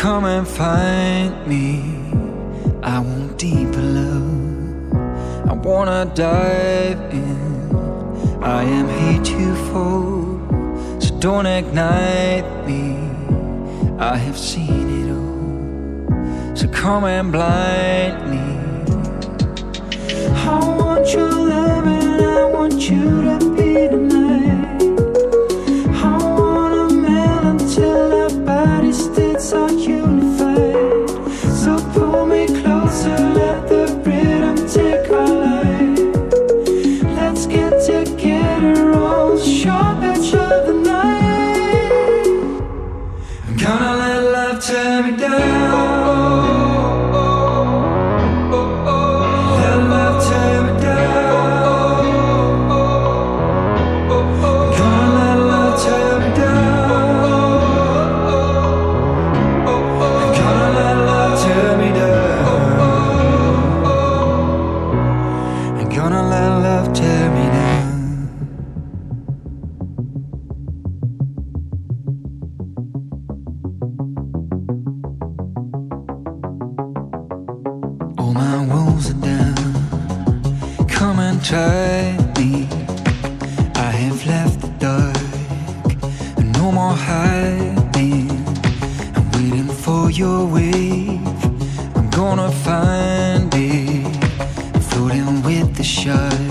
come and find me. I want deeper love, I wanna dive in. I am heretofore, so don't ignite me. I have seen it all, so come and blind me. I want your love and I want you to be tonight. I wanna melt until our body states are unified. So pull me closer, let the rhythm take our life. Let's get together on the short edge of the night. I'm gonna let love tear me down. Gonna let love tear me down. All my walls are down, come and try me. I have left the dark, and no more hiding. I'm waiting for your wave, I'm gonna find it, floating with the shark.